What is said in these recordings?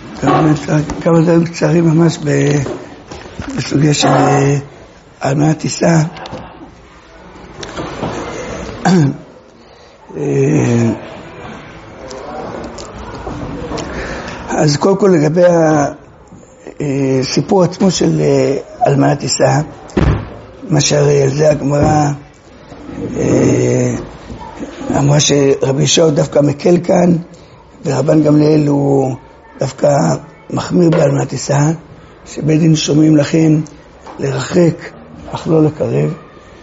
כמה דברים קצרים ממש בסוגיה של אלמנת טיסה. אז קודם כל לגבי הסיפור עצמו של אלמנת טיסה, מה שהרי על זה הגמרא אמרה שרבי ישוע דווקא מקל כאן, ורבן גמליאל הוא דווקא מחמיר באלמנת טיסה, שבית דין שומעים לכם לרחק אך לא לקרב.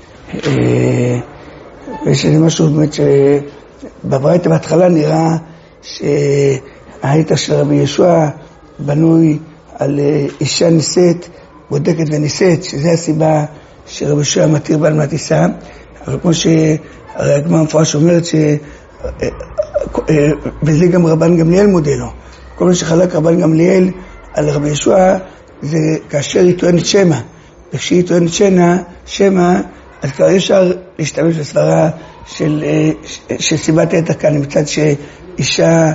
ויש לי משהו באמת שבברייתא בהתחלה נראה שההיתר של רבי ישוע בנוי על אישה נישאת, בודקת ונישאת, שזה הסיבה שרבי ישוע מתיר באלמנת טיסה. אבל כמו שהרי הגמרא המפורש אומרת וזה גם רבן גמליאל מודה לו. כל מה שחלק רבן גמליאל על רבי ישוע זה כאשר היא טוענת שמה. וכשהיא טוענת שמה, אז כבר אפשר להשתמש בסברה של סיבת היתר כאן, מצד שאישה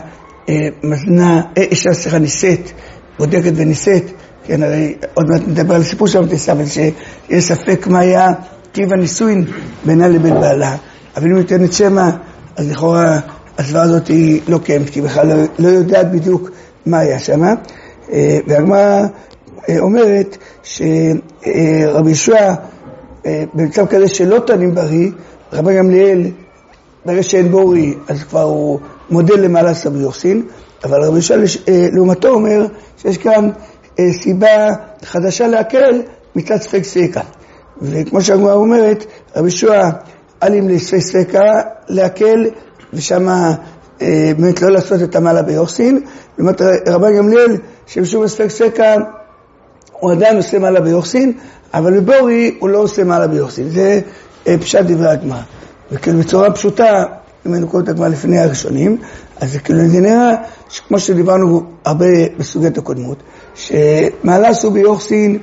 נישאת, בודקת ונישאת, כן, הרי עוד מעט נדבר על הסיפור של אלמנת טיסה, אבל שיש ספק מה היה טיב הנישואין בינה לבין בעלה. אבל אם היא טוענת שמה, אז לכאורה הסברה הזאת היא לא קיימת, כי בכלל לא יודעת בדיוק מה היה שמה. והגמרא אומרת שרבי ישוע במצב כזה שלא טוענים בריא, רבן גמליאל ברגע שאין בורי אז כבר הוא מודל למעלה סבי יוחסין, אבל רבי ישוע לעומתו אומר שיש כאן סיבה חדשה להקל מצד ספק ספקה. וכמו שהגמרא אומרת, רבי ישוע אלים לספק ספקה להקל, ושם באמת לא לעשות את המעלה ביוחסין. לעומת רבן גמליאל שבשום ספק ספקה הוא עדיין עושה מעלה ביוחסין, אבל בבורי הוא לא עושה מעלה ביוחסין. זה פשט דברי הגמרא. וכאילו בצורה פשוטה, אם היינו קוראים את הגמרא לפני הראשונים, אז זה כאילו נראה שכמו שדיברנו הרבה בסוגיות הקודמות, שמעלה עשו ביוחסין,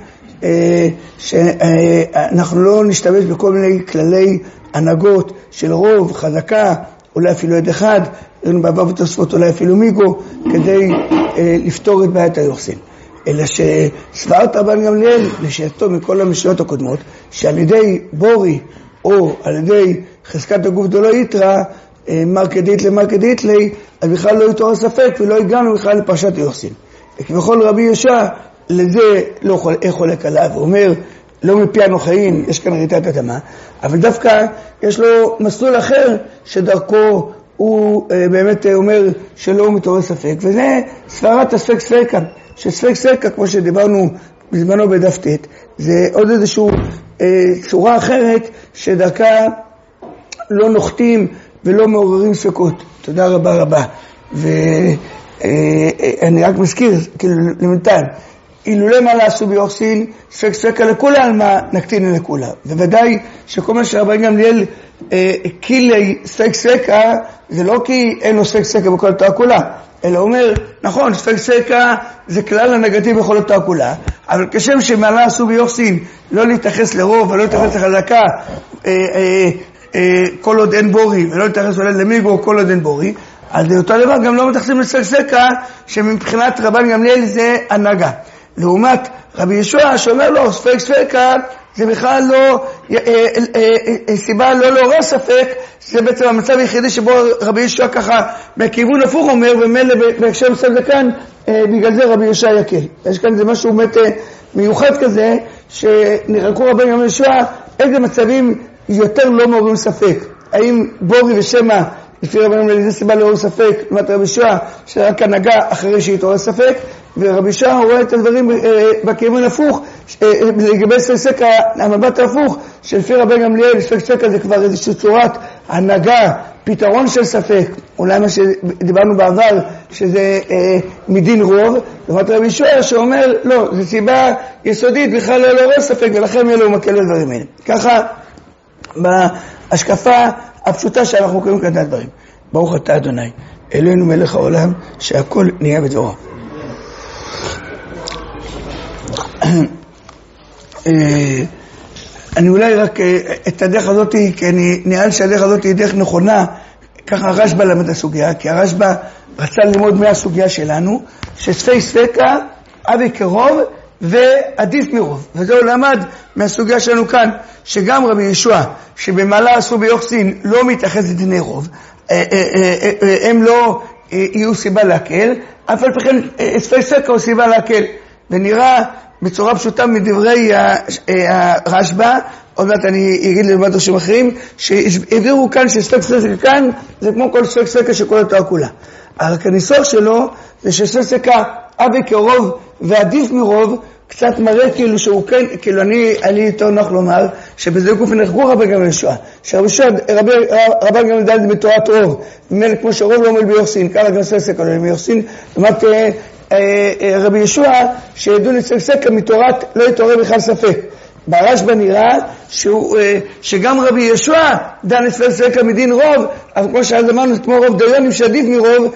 שאנחנו לא נשתמש בכל מיני כללי הנהגות של רוב, חזקה, אולי אפילו עד אחד, ראינו בעבר בתוספות אולי אפילו מיגו, כדי לפתור את בעיית היוחסין. אלא שסברת רבן גמליאל לשעתו מכל המשנות הקודמות, שעל ידי בורי או על ידי חזקת הגוף דלא יתרא, מרקדית לי, אז בכלל לא יתעורר ספק ולא הגענו בכלל לפרשת היוחסין. וכבכל רבי ישוע לזה לא חולק עליו, הוא אומר לא מפי הנוחאים, יש כאן רעידת אדמה, אבל דווקא יש לו מסלול אחר שדרכו הוא באמת אומר שלא מתעורר ספק, וזה סברת הספק ספקה, שספק ספקה כמו שדיברנו בזמנו בדף ט', זה עוד איזושהי צורה אחרת שדרכה לא נוחתים ולא מעוררים ספקות. תודה רבה. ואני רק מזכיר, כאילו למנתן, אילולא מה לעשו ביוחסין, ספק ספקה לכולה, על מה נקטין לכולה. וודאי שכל מה שרבן גמליאל קילי ספק ספקה, זה לא כי אין לו ספק ספקה בכל התורה כולה, אלא אומר, נכון, ספק ספקה זה כלל הנגטיב בכל התורה כולה, אבל כשם שמעלה עשו ביוחסין לא להתייחס לרוב ולא להתייחס לחזקה, כל עוד אין בורי, ולא להתייחס אולי למיגו כל עוד אין בורי, אז אותו דבר גם לא מתייחסים לספק ספקה, שמבחינת רבן גמליאל זה הנהגה. לעומת רבי ישוע שאומר לו, ספק ספקה זה בכלל לא סיבה לא לעורר ספק, זה בעצם המצב היחידי שבו רבי ישוע ככה בכיוון הפוך אומר, ומילא בהקשר מסוים זה כאן, בגלל זה רבי ישוע יקל. יש כאן זה משהו באמת מיוחד כזה, שנרקו רבי ישוע איזה מצבים יותר לא מעוררים ספק. האם בורי ושמה לפי רבי גמליאל זה סיבה לעורר ספק, לעומת רבי ישוע שרק הנהגה אחרי שהתעורר ספק, ורבי ישוע רואה את הדברים בכיוון הפוך, לגבי ספק ספקה, המבט ההפוך, שלפי רבי גמליאל ספק ספקה זה כבר איזושהי צורת הנהגה, פתרון של ספק, אולי מה שדיברנו בעבר, שזה מדין רוב, לעומת רבי ישוע שאומר, לא, זו סיבה יסודית, בכלל לא לעורר ספק, ולכן יהיה לו מקל לדברים האלה. ככה, בהשקפה הפשוטה שאנחנו קוראים כאן את הדברים. ברוך אתה אדוני, אלוהינו מלך העולם, שהכל נהיה בדברו. אני אולי רק את הדרך הזאת, כי אני נראה שהדרך הזאת היא דרך נכונה, ככה הרשב"א למד הסוגיה, כי הרשב"א רצה ללמוד מהסוגיה שלנו, שספי ספקה, אבי קרוב ועדיף מרוב. וזה הוא למד מהסוגיה שלנו כאן, שגם רבי ישוע, שבמעלה עשו ביוחסין, לא מתייחס לדיני רוב, הם לא יהיו סיבה להקל, אף על פי כן ספי ספקה הוא סיבה להקל. ונראה בצורה פשוטה מדברי הרשב"א, עוד מעט אני אגיד לבד ראשים אחרים, שהעבירו כאן שספק ספקה כאן, זה כמו כל ספק ספקה שכל התורה כולה. רק הניסוח שלו זה שספק ספקה אבי קרוב ועדיף מרוב, קצת מראה כאילו שהוא כן, כאילו אני יותר נוח לומר, שבזה גוף נחגו רבי גם ישוע, רבי גם דלת בתורת רוב, כמו שרוב לא עומד ביוחסין, קלה גם ספק ספקה לא ביוחסין, זאת רבי ישוע שידעו לספק ספקה מתורת לא יתעורר בכלל ספק. ברשב"א נראה שגם רבי ישוע דן לספק ספקה מדין רוב, אבל כמו שאז אמרנו, כמו רוב דיונים שעדיף מרוב,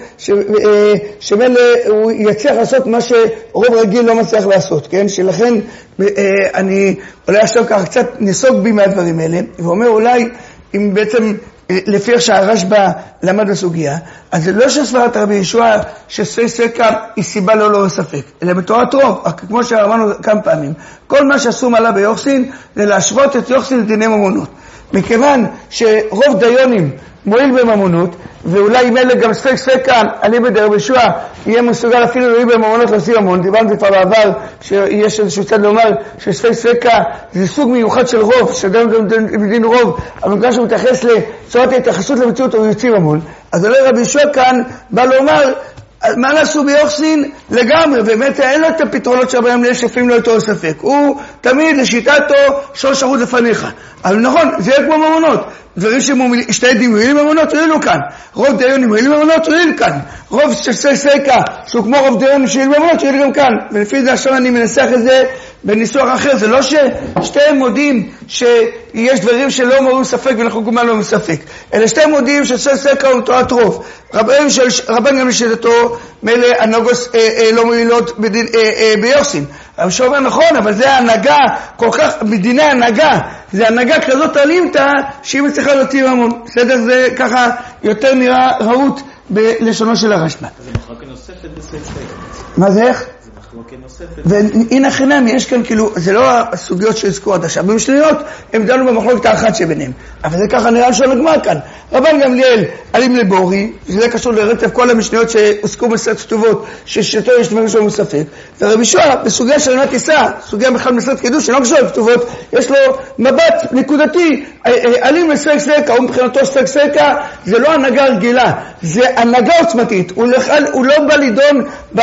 שמילא הוא יצליח לעשות מה שרוב רגיל לא מצליח לעשות, כן? שלכן אני אולי עכשיו ככה קצת נסוג בי מהדברים האלה, ואומר אולי אם בעצם לפי איך שהרשב"א למד בסוגיה, אז זה לא שסברת רבי ישוע שספק ספקה היא סיבה לא ספק, אלא בתורת רוב, כמו שאמרנו כמה פעמים, כל מה שעשו מעלה ביוחסין זה להשוות את יוחסין לדיני ממונות. מכיוון שרוב דיונים מועיל בממונות, ואולי אם אלה גם ספק ספקה, אני בדרבי ישוע יהיה מסוגל אפילו להועיל בממונות להוציא ממון. דיברנו כבר בעבר שיש איזשהו צד לומר שספק ספקה זה סוג מיוחד של רוב, שדם מדין רוב, אבל גם שהוא מתייחס לצורת ההתייחסות למציאות הוא יוציא ממון. אז אולי רבי ישוע כאן בא לומר מה נעשו ביוחסין לגמרי, באמת אין לו את הפתרונות שבהם לפעמים לא יותר ספק, הוא תמיד לשיטתו 3 ערוץ לפניך, אבל נכון, זה יהיה כמו ממונות, דברים ששתי עדים מועילים ממונות, הועילו כאן, רוב דיונים מועילים ממונות, הועיל כאן, רוב ספק ספקה שהוא כמו רוב דיונים שהועיל ממונות, הועיל גם כאן, ולפי זה עכשיו אני מנסח את זה בניסוח אחר, זה לא ששתיהם מודים שיש דברים שלא מועילים ספק ואנחנו כמובן לא מספק, אלא שתיהם מודים שספק ספקה הוא תורת רוב, רבן גם לשיטתו מלא הנוגוס לא מועילות ביוחסין, אבל שאומר נכון, אבל זה ההנהגה כל כך, מדיני ההנהגה, זה הנהגה כזאת עלימתה שהיא מצליחה להוציא ממון. בסדר, זה ככה יותר נראה ראות בלשונו של הרשב"א. זה מחלוקת נוספת בספק ספקה. מה זה איך? זה מחלוקת נוספת. והנה חינם, יש כאן כאילו, זה לא הסוגיות שהזכו עד עכשיו, במשניות הם דנו במחלוקת האחת שביניהם, אבל זה ככה נראה לשון הגמרא כאן. רבן גמליאל עלים לבורי, שזה קשור לרצף כל המשניות שהוזכו בספר כתובות, ששתו יש דברים שלא מספק, ורבי ישוע בסוגיה של ענת טיסה, סוגיה בכלל בספר קידוש, שלא קשור לכתובות, יש לו מבט נקודתי, עלים לספק ספקה, הוא מבחינתו ספק ספקה, זה לא הנהגה רגילה, זה הנהגה עוצמתית, הוא לא בא לדון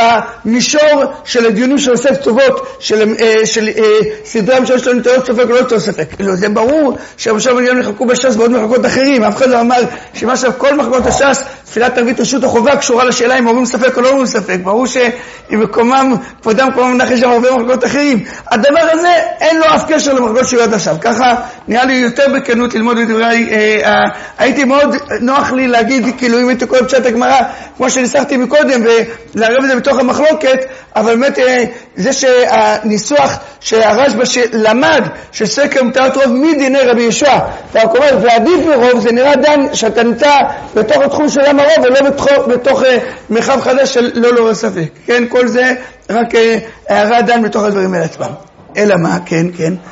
במישור של הדיונים של ספר כתובות, של סדרם שיש לנו יותר ספק או לא יותר ספק. זה ברור שהמשל מיליון מחלקו בש"ס ועוד מחלקות אחרים, אף אחד לא אמר שמה שכל מחלקות הש"ס, תפילת ערבית רשות החובה קשורה לשאלה אם אומרים ספק או לא אומרים ספק. ברור שמקומם, כבודם כמובן מנח יש שם הרבה מחלקות אחרים. הדבר הזה אין לו אף קשר למחלקות שהוא עד עכשיו. ככה נראה לי יותר בכנות ללמוד בדברי, הייתי מאוד נוח לי להגיד, כאילו אם הייתי קורא פשט הגמרא, כמו שניסחתי מקודם, ולערב את זה בתוך המחלוקת, אבל באמת זה שהניסוח שהרשב"א שלמד שספקה מתארת רוב מדיני רבי ישוע, ועדיף מרוב, זה נראה דן שאתה נמצא בתוך התחום של עם הרוב ולא בתוך מרחב חדש של לא ספק. כן, כל זה רק הערה דן בתוך הדברים האלה עצמם. אלא מה? כן.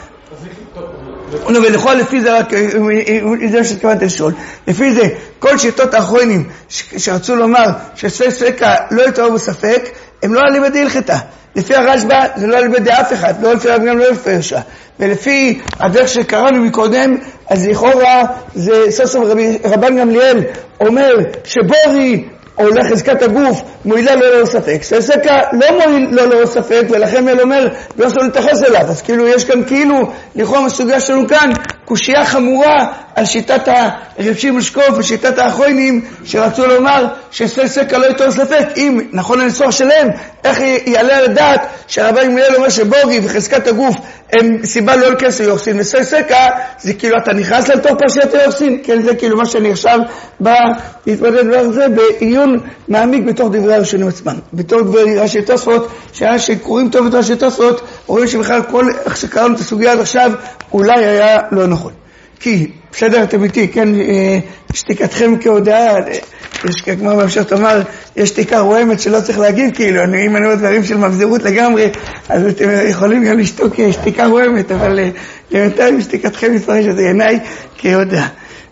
ולכל לפי זה רק, זה שתכוונת לשאול, לפי זה כל שיטות האחרונים שרצו לומר שספק ספקה לא יתעורר בספק, הם לא עלי בדי הלכתה. לפי הרשב"א זה לא עלי בדי אף אחד, לא לפי רב גם לא לפי ישוע. ולפי הדרך שקראנו מקודם, אז לכאורה זה סוף סוף רבן גמליאל אומר שבורי או לחזקת הגוף מועילה לא ספק. ספקה לא מועיל לא ספק, ולכן מל אומר לא עשו להתייחס אליו. אז כאילו יש כאן כאילו לכאורה מסוגיה שלנו כאן קושייה חמורה על שיטת הרב שמעון שקוף ושיטת האחרונים שרצו לומר שספקה לא יותר ספק. אם נכון הניסוח שלהם, איך יעלה על הדעת שהרבן גמליאל אומר שבורי וחזקת הגוף הם סיבה לא לכסף יוחסין, וספקה זה כאילו אתה נכנס לתוך פרשיית יוחסין. כן, זה כאילו מה שאני עכשיו בא להתמודד דבר זה בעיון מעמיק בתוך דברי הראשונים עצמם, בתור דברי ראשי תוספות, שקוראים טוב את ראשי תוספות רואים שבכלל כל איך שקראנו את הסוגיה עד עכשיו אולי היה לא נכון. כי בסדר, אתם איתי, כן, שתיקתכם כהודעה, יש כמו בהמשך תאמר, יש שתיקה רועמת שלא צריך להגיד, כאילו, אם אני אומר דברים של מבזירות לגמרי, אז אתם יכולים גם לשתוק שתיקה רועמת, אבל למתיים שתיקתכם מתפרש את עיניי כהודעה.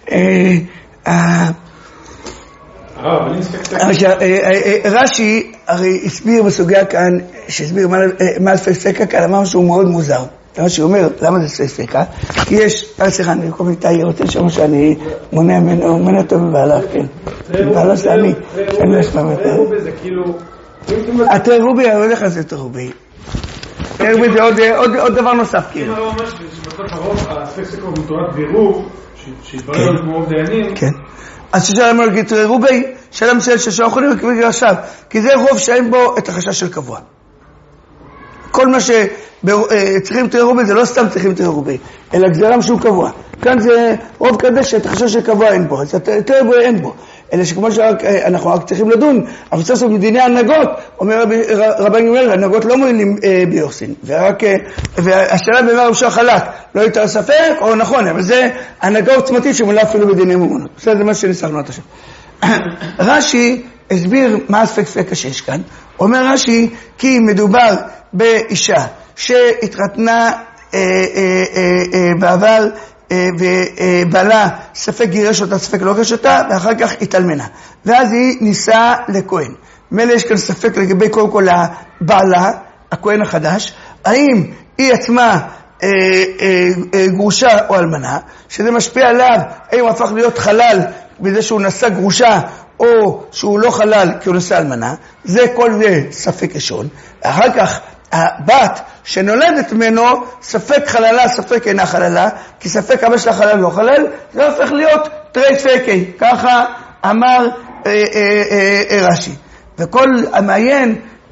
רש"י הרי הסביר בסוגיה כאן, שהסביר מה ספק כאן, אמר שהוא מאוד מוזר. רש"י אומר, למה זה ספקה? כי יש, סליחה, אני כל מיני רוצה לשמוע שאני מונע ממנו אותו מבעלה, כן. מבעלה שאני לא אשמע אותה. זה כאילו... התרובי, אני הולך לזה תרובי. תרובי זה עוד דבר נוסף, כאילו. אם לא ממש, שבסוף הרוב, הספקסקו הוא תורת בירור, שהתברר לו כמו רוב דיינים. כן. אז ששאלה אמר, תרובי, שאלה מסוימת ששאלה יכולים לקבל עכשיו, כי זה רוב שאין בו את החשש של קבוע. כל מה שצריכים תרובי זה לא סתם צריכים תרובי, אלא גזרם שהוא קבוע. כאן זה רוב כזה שאת החשש של קבוע אין בו, אז תרובי אין בו. אלא שכמו שאנחנו רק צריכים לדון, אבל צריך לעשות מדיני הנהגות, אומר רבן אומר, הנהגות לא מועילים ביוחסין, והשאלה במה הוא שחלק, לא יותר ספק, או נכון, אבל זה הנהגה עוצמתית שמולה אפילו בדיני ממונות. זה מה שניסחנו עד עכשיו. רש"י הסביר מה הספק שיש כאן. אומר רש"י, כי מדובר באישה שהתחתנה בעבר, ובעלה ספק גירש אותה, ספק לא גירש אותה, ואחר כך התאלמנה. ואז היא נישאה לכהן. מילא יש כאן ספק לגבי קודם כל הבעלה, הכהן החדש, האם היא עצמה גרושה או אלמנה, שזה משפיע עליו, האם הוא הפך להיות חלל בזה שהוא נשא גרושה, או שהוא לא חלל כי הוא נשא אלמנה, זה כל זה ספק ראשון. אחר כך הבת שנולדת ממנו, ספק חללה, ספק אינה חללה, כי ספק אבא שלה חלל לא חלל, זה הופך להיות תרי ספקי, ככה אמר רש"י. וכל המעיין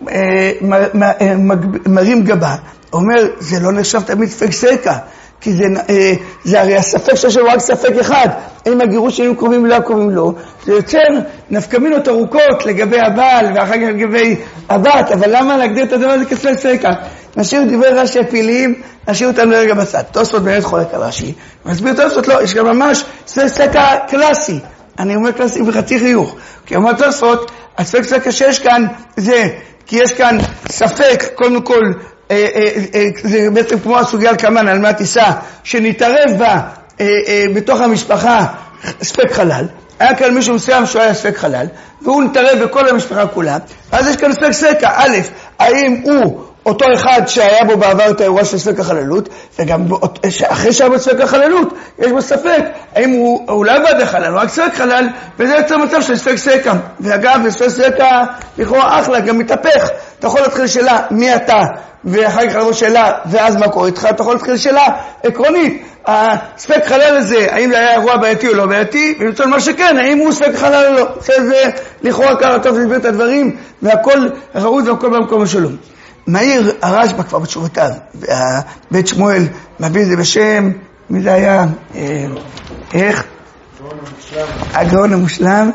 מרים גבה, אומר, זה לא נחשב תמיד ספק סקה, כי זה הרי הספק שיש לו רק ספק אחד, אם הגירוש שלנו קרובים לא קרובים לו, זה יוצר נפקמינות ארוכות לגבי הבעל ואחר כך לגבי הבת, אבל למה להגדיר את הדבר הזה כספק סקה? נשאיר דברי רש"י הפעיליים, נשאיר אותם לרגע בצד. תוספות באמת חולק על רש"י, מסביר תוספות לא, יש גם ממש ספק סקה קלאסי, אני אומר קלאסי בחצי חיוך, כי אומר תוספות, הספק סקה שיש כאן זה, כי יש כאן ספק, קודם כל, זה בעצם כמו הסוגיה על כמן, על מה תישא, שנתערב בה בתוך המשפחה ספק חלל. היה כאן מישהו מסוים שהוא היה ספק חלל, והוא נתערב בכל המשפחה כולה, אז יש כאן ספק סקה. א', האם הוא אותו אחד שהיה בו בעבר את האירוע של ספק החללות, וגם אחרי שהיה בו ספק החללות, יש בו ספק, האם הוא לא עבד החלל, הוא רק ספק חלל, וזה יוצא מצב של ספק סקה. ואגב, ספק סקה לכאורה אחלה, גם מתהפך. אתה יכול להתחיל שאלה, מי אתה? ואחר כך לבוא שאלה, ואז מה קורה איתך? אתה יכול להתחיל שאלה עקרונית. הספק חלל הזה, האם זה היה אירוע בעייתי או לא בעייתי? ולמצוא מה שכן, האם הוא ספק חלל או לא? זה לכאורה ככה טוב להסביר את הדברים, והכל ראוי והכל במקום השלום. מהיר הרשב"א כבר בתשובותיו, בית שמואל מביא את זה בשם, מי זה היה? איך? הגאון המושלם.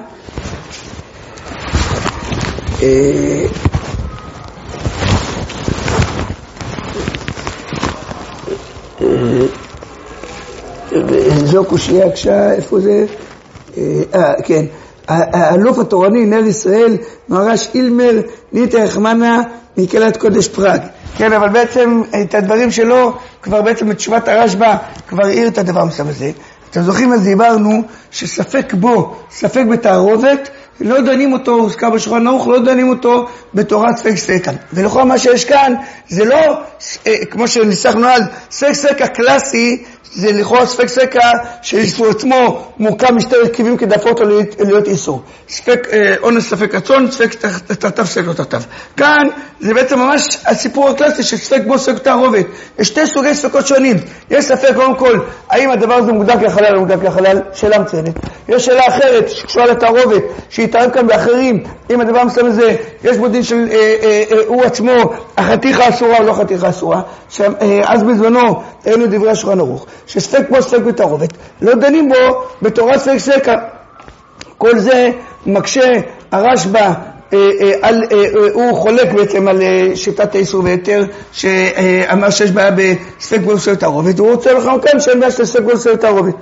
זו קושיה קשה, איפה זה? כן. האלוף התורני, נר ישראל, מרש אילמר, ניטה יחמנה, מקהלת קודש פראג. כן, אבל בעצם את הדברים שלו, כבר בעצם בתשובת הרשב"א, כבר העיר את הדבר מסוים הזה. אתם זוכרים אז דיברנו שספק בו, ספק בתערובת, לא דנים אותו, הוזכר בשולחן ערוך, לא דנים אותו בתורת ספק סקה. ולכל מה שיש כאן, זה לא, כמו שניסחנו אז, ספק סקה קלאסי, זה לכאורה ספק סקה שאיסור עצמו מורכב משתי רכיבים כדי להפוך אותו להיות איסור. ספק אונס, ספק רצון, ספק תרטב, ספק לא תרטב. כאן זה בעצם ממש הסיפור הקלאסי של ספק בו, ספק תערובת. יש שתי סוגי ספקות שונים. יש ספק קודם כל, האם הדבר הזה מוגדר כחלל או מוגדר כחלל? שאלה מצוינת. יש שאלה אחרת שקשורה לתערובת, שהתערב כאן באחרים, אם הדבר מסוים הזה, יש בו דין של הוא עצמו, החתיכה אסורה או לא חתיכה אסורה. אז בזמנו, ראינו דברי השולחן ערוך. שספק בו ספק בתערובת, לא דנים בו בתורת ספק סקה. כל זה מקשה הרשב"א, הוא חולק בעצם על שיטת האיסור והיתר, שאמר שיש בעיה בספק בו ספק בתערובת, הוא רוצה לכם כאן שאין בעיה של ספק בו ספק בתערובת.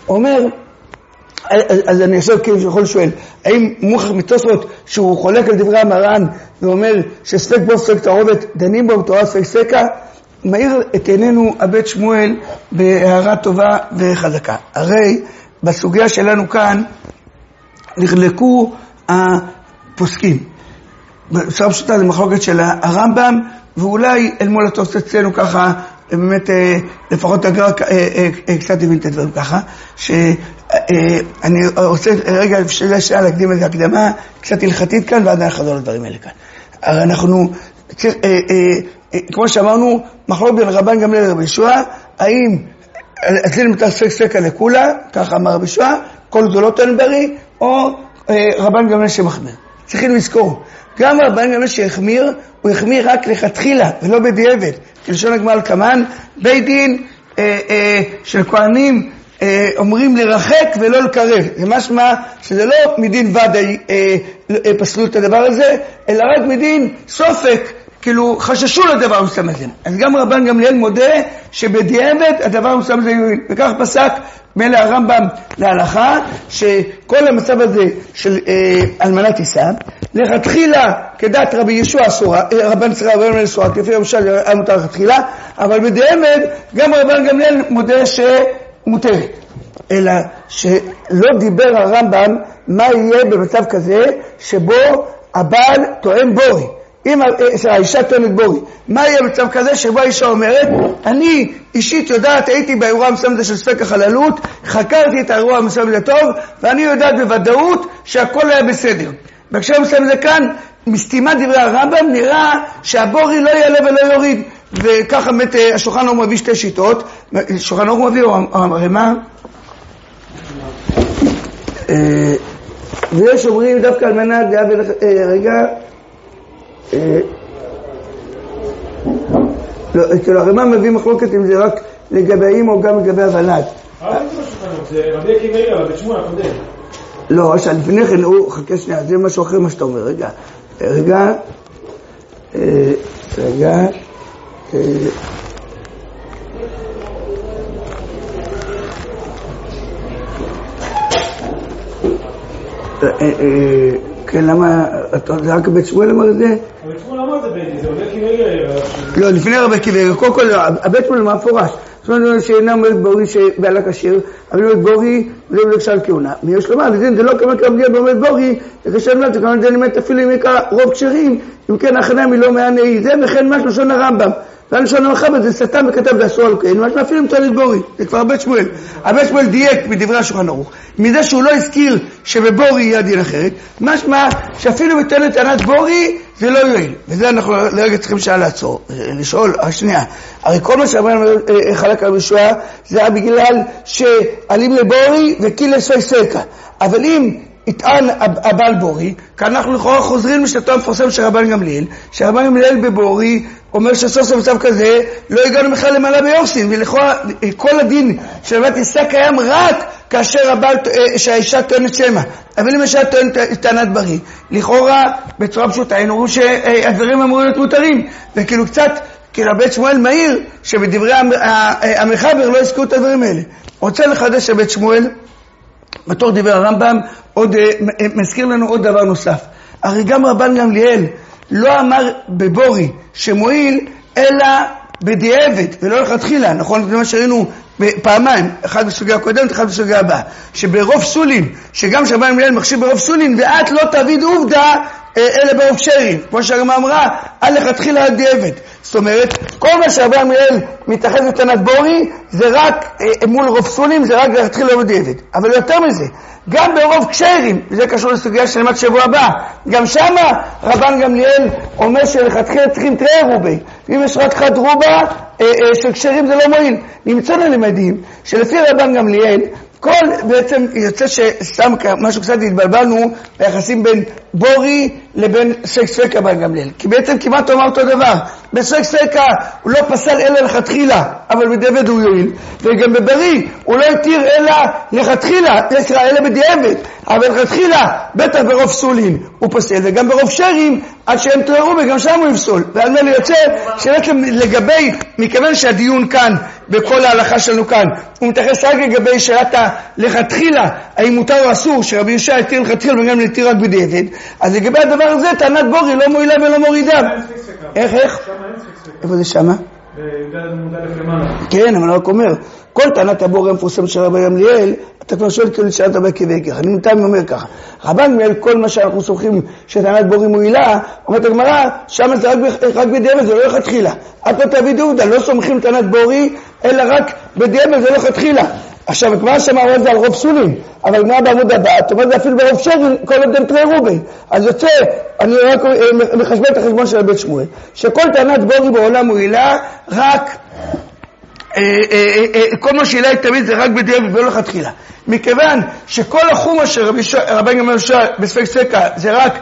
אומר, אז אני חושב כאילו שיכול לשואל, האם מוכח מתוספות שהוא חולק על דברי המרן ואומר שספק בו ספק תערובת דנים בו בתורה ספק ספקה? מאיר את עינינו הבית שמואל בהערה טובה וחזקה. הרי בסוגיה שלנו כאן נחלקו הפוסקים. בצורה פשוטה זה מחלוקת של הרמב"ם, ואולי אל מול התוספות אצלנו ככה, באמת לפחות הגר"א קצת הבין את הדברים ככה, שאני רוצה רגע שעה להקדים את ההקדמה, קצת הלכתית כאן, ועד נחזור לדברים האלה כאן. הרי אנחנו, כמו שאמרנו, מחלוקת בין רבן גמליאל לרבי יהושע, האם אצלנו מותר ספק ספקה לכולה, ככה אמר רבי יהושע, כל זה לא טוען בריא, או רבן גמליאל שמחמיר. צריכים לזכור, גם רבן גמליאל שהחמיר, הוא החמיר רק לכתחילה, ולא בדיעבד. כלשון הגמרא קמן, בית דין של כהנים אומרים לרחק ולא לקרב. זה משמע שזה לא מדין ודאי פסלו את הדבר הזה, אלא רק מדין סופק, כאילו חששו לדבר המסוים הזה. אז גם רבן גמליאל מודה שבדיעבד הדבר המסוים הזה יועיל. וכך פסק מלא הרמב"ם להלכה, שכל המצב הזה של אלמנה תישא, לכתחילה כדת רבי יהושע אסורה, רבן גמליאל אסורה, כפי למשל היה מותר לכתחילה, אבל בדיעבד גם רבן גמליאל מודה שמותרת. אלא שלא דיבר הרמב"ם מה יהיה במצב כזה שבו הבעל טוען בורי. אם האישה טוענת בורי, מה יהיה במצב כזה שבו האישה אומרת, אני אישית יודעת, הייתי באירוע המסוים הזה של ספק החללות, חקרתי את האירוע המסוים הזה טוב, ואני יודעת בוודאות שהכל היה בסדר. בהקשר המסוים הזה כאן, מסתימת דברי הרמב"ם, נראה שהבורי לא יעלה ולא יוריד, וככה באמת השולחן ערוך מביא שתי שיטות. שולחן ערוך מביא או הרמ"א, ויש אומרים דווקא על מנת דעה רגע, כאילו הרמ"א מביא מחלוקת אם זה רק לגבי האמא או גם לגבי הוולד. זה רבי עקיבא אבל בשמואל הקודם. לא, לפני כן הוא, חכה שנייה, זה משהו אחר מה שאתה אומר. רגע כן, למה, זה רק בית שמואל אמר את זה? בית שמואל אמר את זה, זה רבי עקיבא. לא, לפני רבי עקיבא, קודם כל, הבית שמואל מפורש. זאת אומרת שאינה אומרת בורי שבעלה כשיר, אבל אומרת בורי זה בלקשר כהונה. יש לומר, זה לא כמה כמגיע באומרת בורי, וכשאני אומרת, זה כמובן זה נמת אפילו אם יקרה רוב כשרים, אם כן הכנם היא לא מענאי, זה וכן מה שלשון הרמב"ם. והלשון המחבר זה סתם וכתב באסור על כן, מה שאפילו מטוענת בורי, זה כבר הבית שמואל. הבית שמואל דייק בדברי השולחן ערוך. מזה שהוא לא הזכיר שבבורי יהיה דין אחרת, משמע שאפילו מטוענת טענת בורי זה לא יועיל. וזה אנחנו לרגע צריכים שעה לעצור, לשאול, השנייה. הרי כל מה שאמרנו חלק על יהושע, זה היה בגלל שעלים לבורי וקיל ספק ספקה. אבל אם יטען הבעל בורי, כי אנחנו לכאורה חוזרים משנתו המפורסם של רבן גמליאל, שרבן גמליאל בבורי אומר שסוף סוף מצב כזה לא הגענו בכלל למעלה ביורסין, ולכאורה כל הדין של רבן תישא קיים רק כאשר שהאישה טוענת שמה. אבל אם האישה טוענת טענת בריא, לכאורה בצורה פשוטה היינו רואים שהדברים אמורים להיות מותרים, וכאילו קצת כאילו בית שמואל מהיר שבדברי המחבר לא הזכירו את הדברים האלה. רוצה לחדש שבית שמואל בתור דברי הרמב"ם עוד מזכיר לנו עוד דבר נוסף. הרי גם רבן גמליאל לא אמר בבורי שמועיל אלא בדיעבד ולא לכתחילה, נכון? זה מה שראינו פעמיים, אחד בסוגיה הקודמת, אחד בסוגיה הבאה, שברוב סולין, שגם שרבן גמליאל מחשיב ברוב סולין, ואת לא תביד עובדה אלא ברוב שרים, כמו שהגמרא אמרה, אל לכתחילה עד דיעבד. זאת אומרת, כל מה שרבן גמליאל מתייחס לטענת בורי, זה רק מול רוב סולים, זה רק לכתחילה עד דיעבד. אבל יותר מזה, גם ברוב כשרים, וזה קשור לסוגיה של למד שבוע הבא, גם שמה רבן גמליאל אומר שלכתחילה צריכים תרי רובי, ואם יש רק חד רובה של כשרים זה לא מועיל. נמצא ללמדים שלפי רבן גמליאל, כל בעצם יוצא שסתם משהו קצת התבלבלנו ביחסים בין בורי לבין ספק רבן גמליאל, כי בעצם כמעט אומר אותו דבר. בספק הוא לא פסל אלא לכתחילה, אבל בדיעבד הוא יועיל, וגם בבריא הוא לא התיר אלא לכתחילה, אלא בדיעבד, אבל לכתחילה בטח ברוב סולין הוא פסל, וגם ברוב שרים עד שהם תראו וגם שם הוא יפסול. ועל מה ליוצא שבעצם לגבי, מכיוון שהדיון כאן בכל ההלכה שלנו כאן הוא מתייחס רק לגבי שאלת לכתחילה האם מותר או אסור, שרבי יהושע התיר לכתחילה וגם התיר רק בדיעבד, אז לגבי הדבר הזה טענת בורי לא מועילה ולא מורידה. איך? איפה זה שמה? כן, אבל רק אומר, כל טענת הבורי המפורסם של רבי גמליאל, אתה כבר שואל כאילו שאלת רבי עקיבא איגר. אני מטעם אומר ככה, רבן גמליאל, כל מה שאנחנו סומכים שטענת בורי מועילה, אומרת הגמרא, שם זה רק בדיעבד, זה לא לכתחילה. את לא תביא עובדה, לא סומכים טענת בורי, אלא רק בדיעבד, זה לא לכתחילה. עכשיו, כבר שמה אומרת זה על רוב סולים, אבל מה בעמוד הבא, זאת אומרת זה אפילו ברוב שרים, כל עוד הם תראי רובי. אז יוצא, אני רק מחשבן את החשבון של בית שמואל, שכל טענת בורי בעולם מועילה, רק, כל מה שאלה תמיד זה רק בדיעבד ולא לכתחילה. מכיוון שכל החומה של רבי גמליאל בספק ספקה זה רק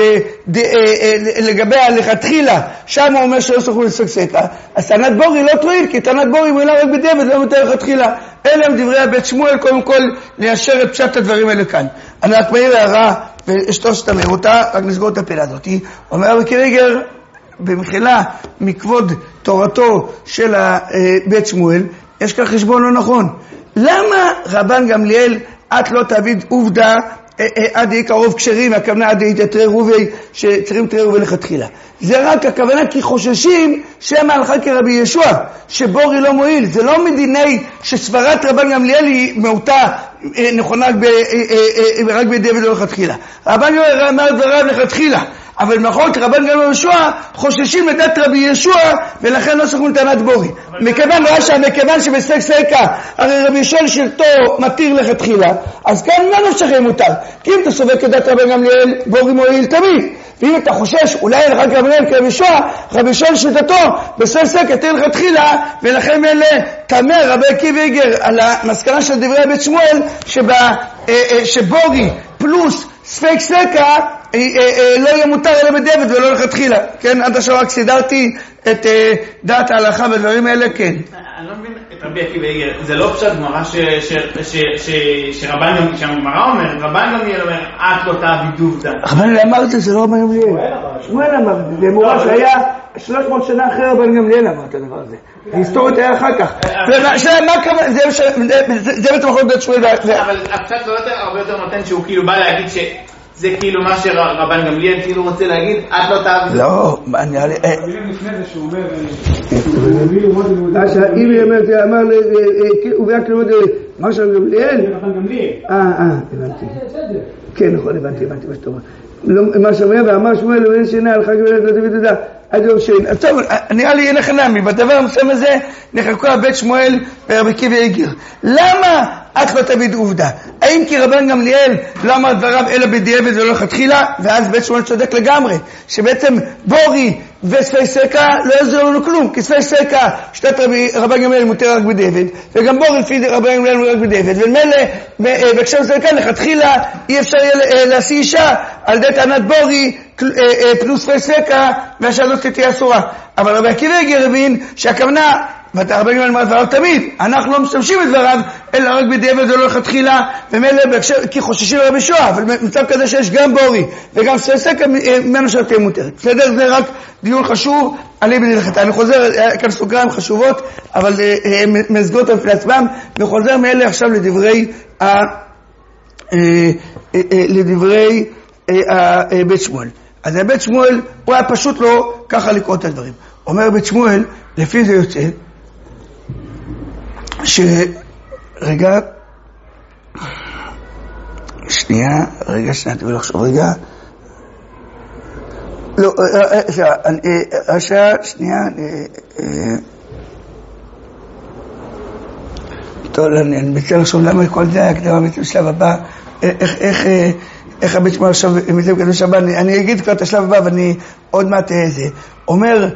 לגבי לכתחילה, שם הוא אומר שלא סוכמו לספק ספקה, אז טענת בורי לא תועיל, כי טענת בורי מועילה רק בדיעבד, לא יותר לכתחילה. אלה הם דברי בית שמואל, קודם כל ליישר את פשט הדברים האלה כאן. אני רק מעיר הערה ואשתוש תמר אותה, רק נסגור את הפעלה הזאת. אומר רבי קריגר במחילה מכבוד תורתו של בית שמואל, יש כאן חשבון לא נכון. למה רבן גמליאל את לא תעביד עובדה עד יהיה קרוב כשרים, הכוונה עד יהיה תרי רובי שצריכים תרי רובי לכתחילה? זה רק הכוונה כי חוששים שהם ההלכה כרבי יהושע שבורי לא מועיל. זה לא מדיני שסברת רבן גמליאל היא מאותה נכונה רק בדיעבד ולא לכתחילה. רבן גמליאל אמר דבריו לכתחילה, אבל מאחורי רבן גמליאל יהושע חוששים לדעת רבי יהושע ולכן לא סוכמו טענת בורי. מכיוון שבספק ספקה הרי רבי יהושע שלטו מתיר לכתחילה, אז כאן לא נפשכם מותר, כי אם אתה סובק לדעת רבן גמליאל בורי מועיל תמיד, ואם אתה חושש אולי לך רבי גמליאל כרבי יהושע, רבי יהושע שלטתו בספק ספקה התיר לכתחילה, ולכן אלה תמר רבי עקיבא איגר על המסקנה של דברי בית שמואל שבורי פלוס ספק ספקה לא יהיה מותר אלא בדיעבד ולא לכתחילה. כן, עד עכשיו רק סידרתי את דעת ההלכה בדברים האלה. כן, אני לא מבין את רבי עקיבא איגר, זה לא פשט גמרא שהגמרא אומר, רבן גמליאל אומר את לא תעביד עובדה. רבן גמליאל אמר את זה, זה לא רבן גמליאל, שמואל אמר, זה מורה שהיה 300 שנה אחרי רבן גמליאל אמר את הדבר הזה, היסטורית היה אחר כך. זה בעצם יכול להיות שמואל. אבל הפשט לא יותר, הרבה יותר נותן שהוא כאילו בא להגיד זה כאילו מה שרבן גמליאל כאילו רוצה להגיד, את לא תעביד. לא, נראה לי לפני זה שהוא אומר אמר הוא רק לומד מה של גמליאל? רבן גמליאל. הבנתי. כן, נכון, הבנתי מה שאתה אומר. מה שאומר ואמר שמואל לבן שינה הלכה גמליאל לדוד תודה עד יום שאין. אז טוב, נראה לי אין לך נמי בדבר המסוים הזה נחלקו בית שמואל ורבי עקיבא איגר. למה את לא תעביד עובדה? האם כי רבן גמליאל לא אמר דבריו אלא בדיעבד ולא לכתחילה? ואז בית שמואל צודק לגמרי שבעצם בורי וספק ספקה לא יעזור לנו כלום, כי ספק ספקה שיטת רבן גמליאל מותר רק בדיעבד, וגם בורי לפי רבן גמליאל מותר רק בדיעבד, וממילא בהקשר ספקה לכתחילה אי אפשר להשיא אישה על ידי טענת בורי פלוס ספק ספקה והשעה הזאת תהיה אסורה. אבל רבי עקיבא איגר הבין שהכוונה, רבן גמליאל אמר דבריו תמיד, אנחנו לא משתמשים בדבריו אלא רק בדיעבד ולא לכתחילה, ומילא כי חוששים לרבי יהושע, אבל במצב כזה שיש גם בורי וגם ספק ספקה ממנו שתהיה מותרת. בסדר, זה רק דיון חשוב עלי בדלחתה. אני חוזר, כאן סוגריים חשובות, אבל מסגרות על עצמם, וחוזר מאלה עכשיו לדברי בית שמואל. אז בית שמואל הוא היה פשוט לא ככה לקרוא את הדברים. אומר בית שמואל, לפי זה יוצא רגע, תביא לחשוב רגע, לא, שנייה, טוב, אני מצטער לחשוב למה כל זה היה כתבה בעצם שלב הבא, איך הבית שמואל עכשיו מזה בקדוש הבא, אני אגיד כבר את השלב הבא ואני עוד מעט זה, אומר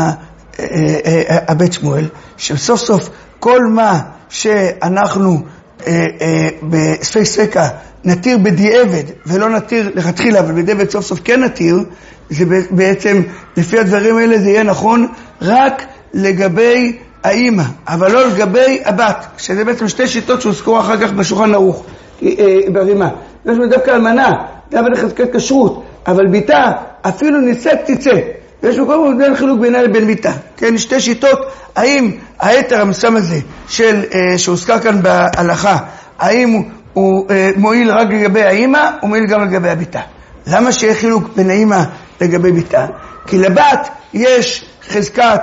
הבית שמואל, שסוף סוף כל מה שאנחנו בספק ספקה נתיר בדיעבד ולא נתיר לכתחילה, אבל בדיעבד סוף סוף כן נתיר, זה בעצם לפי הדברים האלה זה יהיה נכון רק לגבי האמא, אבל לא לגבי הבת, שזה בעצם שתי שיטות שהוזכרו אחר כך בשולחן ערוך ברימה. יש דווקא אלמנה, דווקא לחזקת כשרות, אבל ביתה אפילו נישאת תצא. ויש מקום בין חילוק בינה לבין ביתה. כן, שתי שיטות, האם היתר המסוים הזה שהוזכר כאן בהלכה, האם הוא מועיל רק לגבי האמא, או מועיל גם לגבי הביתה? למה שיהיה חילוק בין האמא לגבי ביתה? כי לבת יש חזקת,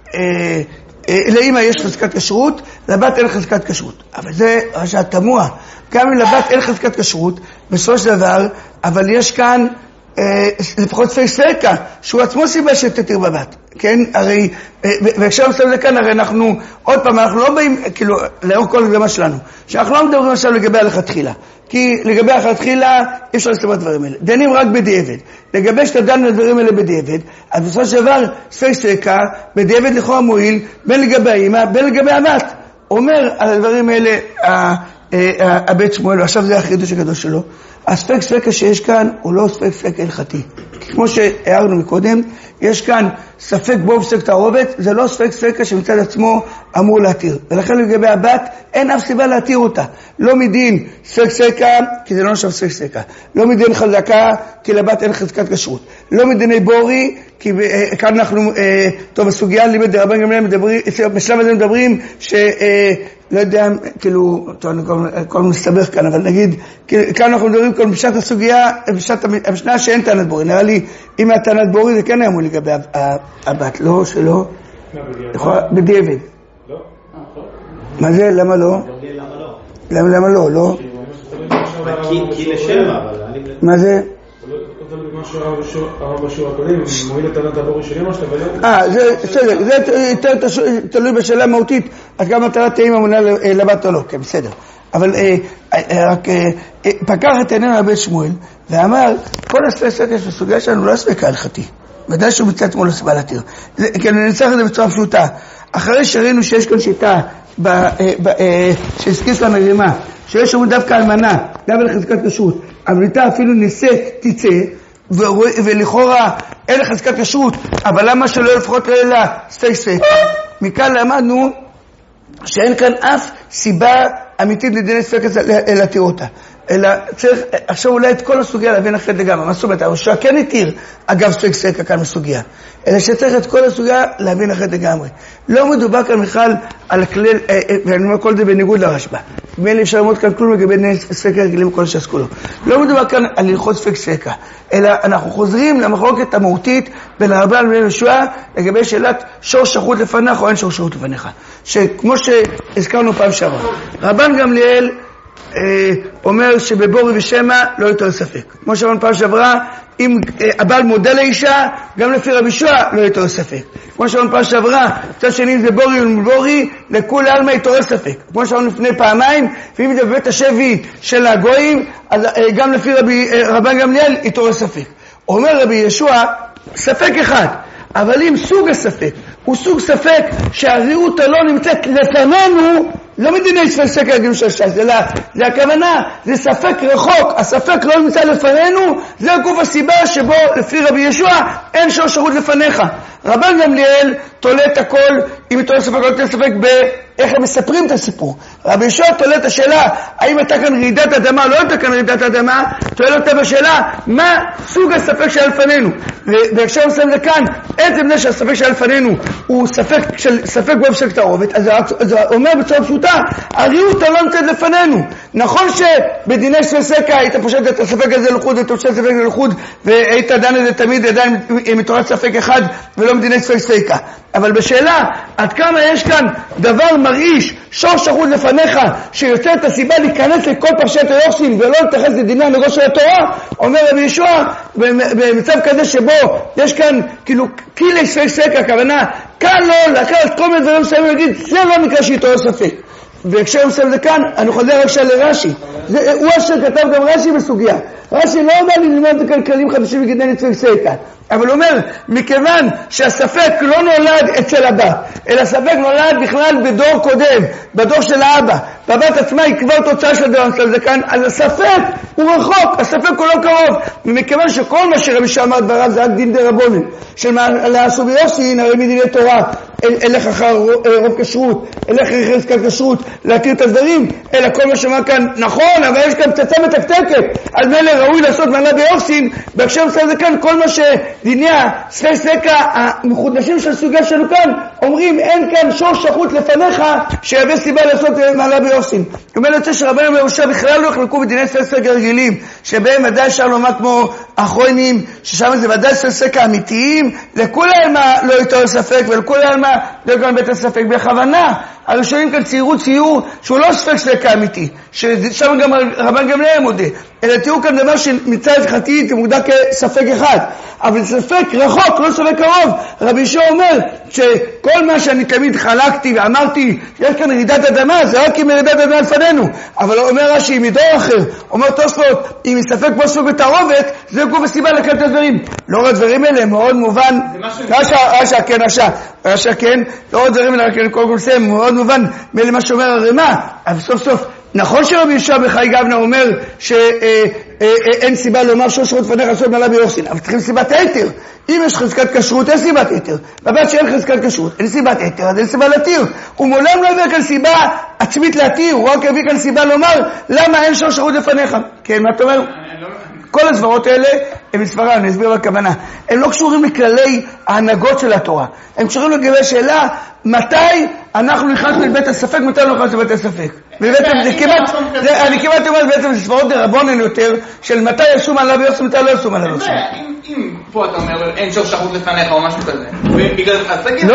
לאמא יש חזקת כשרות, לבת אין חזקת כשרות. אבל זה רשע תמוה. גם אם לבת אין חזקת כשרות, בסופו של דבר, אבל יש כאן לפחות ספק ספקה, שהוא עצמו סיבה שתתיר בבת, כן? הרי, וכשאנחנו מסתכל זה כאן, הרי אנחנו, עוד פעם, אנחנו לא באים, כאילו, לאור כל הגדמה שלנו, שאנחנו לא מדברים עכשיו לגבי הלכתחילה, כי לגבי הלכתחילה אי אפשר לסתבר דברים האלה, דנים רק בדיעבד, לגבי שתדענו לדברים האלה בדיעבד, אז בסופו של דבר, ספק ספקה, בדיעבד לכאורה מועיל, בין לגבי האמא, בין לגבי הבת, אומר על הדברים האלה, הבית שמואל, ועכשיו זה החידוש הגדול שלו, הספק ספקה שיש כאן הוא לא ספק ספקה הלכתי. כמו שהערנו מקודם, יש כאן ספק בו וספק תערובת, זה לא ספק ספקה שמצד עצמו אמור להתיר. ולכן לגבי הבת, אין אף סיבה להתיר אותה. לא מדין ספק ספקה, כי זה לא נשאר ספק ספקה. לא מדין חזקה, כי לבת אין חזקת כשרות. לא מדיני בורי, כי כאן אנחנו, טוב, הסוגיה לימד רבן גמליאל מדברים, בשלב הזה מדברים לא יודע, כאילו, טוב, אני כל מסתבך כאן, אבל נגיד, כאן אנחנו מדברים כל בשעת הסוגיה, בשעת המשנה שאין טענת בורי. נראה לי, אם הטענת בורי זה כן היה מול לגבי הבת, לא, שלא? בדיעבד. לא. מה זה? למה לא? למה לא? לא? כי לשמה, אבל... מה זה? מה שהרב בשיעור הקודם, מועיל לטענת הבורי של אמא שאתה זה בסדר, זה תלוי בשאלה מהותית, אז גם הטענת האמא מונה לבת או לא, כן, בסדר. אבל רק פקח את עינינו לבית שמואל, ואמר, כל הספק ספקה של הסוגיה שלנו לא הספקה הלכתי. ודאי שהוא מצד שמאל הסיבה להתיר. כי אני נצטרך את זה בצורה פשוטה. אחרי שראינו שיש כאן שיטה, שהזכיר כאן מרימה, שיש לנו דווקא אלמנה, דווקא לחזקת כשרות, אבל איתה אפילו נישאת תצא, ולכאורה אין לחזקת כשרות, אבל למה שלא לפחות לה ספק ספקה? מכאן למדנו שאין כאן אף סיבה אמיתית לדיני ספקה להתיר אותה. אלא צריך עכשיו אולי את כל הסוגיה להבין אחרת לגמרי. מה זאת אומרת? הרשע כן התיר אגב ספק ספקה כאן בסוגיה, אלא שצריך את כל הסוגיה להבין אחרת לגמרי. לא מדובר כאן בכלל על הכלל, ואני אומר כל זה בניגוד לרשב"א, ואין לי אפשר ללמוד כאן כלום לגבי דיני ספקה רגילים וכל שעסקו לו. לא מדובר כאן על הלכות ספק ספקה, אלא אנחנו חוזרים למחלוקת המהותית בין רבן לבין יהושע לגבי שאלת שור שחוט לפניך או אין שור שחוט לפניך, שכמו שהזכרנו פעם שעברה, רבן גמליאל אומר שבבורי ושמע לא יותר ספק. כמו שאמרנו פעם שעברה, אם הבעל מודה לאישה, גם לפי רבי יהושע לא יותר ספק. כמו שאמרנו פעם שעברה, צד שני זה בורי ולבורי, לכולי עלמא יותר ספק. כמו שאמרנו לפני פעמיים, ואם זה בבית השבי של הגויים, אז גם לפי רבן גמליאל יותר ספק. אומר רבי יהושע, ספק אחד, אבל אם סוג הספק הוא סוג ספק שהריאות לא נמצאת לפנינו, לא מדיני ספק ספקה רגילים של ש"ס, אלא זה הכוונה, זה ספק רחוק, הספק לא נמצא לפנינו, זה גוף הסיבה שבו לפי רבי יהושע אין שור שחוט לפניך. רבן גמליאל תולה את הכל, אם היא תולה ספק או לא תולה ספק באיך הם מספרים את הסיפור. רבי יהושע תולה את השאלה, האם הייתה כאן רעידת אדמה או לא הייתה כאן רעידת אדמה, תולה אותה בשאלה, מה סוג הספק שהיה לפנינו. ועכשיו עושים זה כאן, עצם זה שהספק שהיה לפנינו הוא ספק בו ושל תערובת, אז זה אומר בצורה פשוטה, הריאות לא נמצאת לפנינו. נכון שבדיני ספק ספקה היית פושט את הספק הזה לחוד ואת פושט ספק לחוד, והיית דן את זה תמיד עדיין מתורת ספק אחד ולא מדיני ספק ספקה. אבל בשאלה, עד כמה יש כאן דבר מרעיש, שור שחוט לפניך, שיוצא את הסיבה להיכנס לכל פרשת היוחסין ולא להתייחס לדיני הנגוש של התורה, אומר רבי יהושע, במצב כזה שבו יש כאן כאילו קילי ספק ספקה, הכוונה, כאן לא לקחת כל מיני דברים מסוימים ולהגיד, זה לא נקרא שיתעורר ספק. וכשהוא עושה את זה כאן, אני חוזר רק של רש"י. הוא אשר כתב גם רש"י בסוגיה. רש"י לא אומר לי ללמוד כלכלים חדשים וגידני ספק ספקה. אבל הוא אומר, מכיוון שהספק לא נולד אצל הבת, אלא ספק נולד בכלל בדור קודם, בדור של האבא, והבת עצמה היא כבר תוצאה של דור של זקן, אז הספק הוא רחוק, הספק הוא לא קרוב, ומכיוון שכל מה שרבי יהושע אמר דבריו זה רק דין דרבנן, של מעלה עשו ביוחסין, הרי מדיני תורה, אלך אחר רוב כשרות, אלך אחר חזקת כשרות, להכיר את הסדרים, אלא כל מה שאמר כאן נכון, אבל יש כאן פצצה מתקתקת, על מילא ראוי לעשות מעלה ביוחסין, בהקשר מסע זה כאן כל מה שדיני הספק סקה המחודשים של סוגיה שלנו כאן, אומרים אין כאן שור שחוט לפניך שיהווה סיבה לעשות מעלה ביוחסין. כלומר יוצא שרבנו ביהושע בכלל לא יחלקו בדיני ספק סקה רגילים, שבהם ודאי אפשר לומר כמו האחרונים, ששם זה ודאי ספק סקה אמיתיים, לכולם לא יותר ספק ולכולם לא גם בית הספק. בכוונה הראשונים כאן ציירו ציור שהוא לא ספק סקה אמיתי, ששם גם רבן גמליאל מודה, אלא תראו כאן דבר שמצד הלכתית מוגדר כספק אחד, אבל ספק רחוק, לא ספק קרוב. רבי יהושע אומר שכל מה שאני תמיד חלקתי ואמרתי יש כאן רעידת אדמה, זה רק עם רעידת אדמה לפנינו, אבל אומר רש"י מדור אחר, אומר תוספות אם מספק פה ספק בתערובת זה גוף הסיבה לקראת הדברים. לא הדברים האלה מאוד מובן, רש"א כן, לא הדברים האלה כל גולסם מאוד מובן ממה שאומר הרמ"א, אבל סוף סוף נכון שרבי יהושע בחי גבנה אומר שאין סיבה לומר שור שחוט לפניך לעשות מעלה ביוחסין, אבל צריכים סיבת היתר. אם יש חזקת כשרות אין סיבת היתר, בבת שאין חזקת כשרות אין סיבת היתר, אז אין סיבה להתיר. הוא מעולם לא הביא כאן סיבה עצמית להתיר, הוא רק הביא כאן סיבה לומר למה אין שור שחוט לפניך. כן, מה אתה אומר? כל הסברות האלה הם מסברה, אני אסביר בכוונה, הם לא קשורים לכללי ההנהגות של התורה, הם קשורים לגבי שאלה מתי אנחנו נכנסנו לבית הספק, מתי לא נכנסנו לבית הספק. אני כמעט אומר בעצם סברות דרבנן יותר של מתי יעשו מעלה ביוחסין, מתי לא יעשו מעלה ביוחסין. אם פה אתה אומר אין שור שחוט לפניך או משהו כזה, בגלל הספק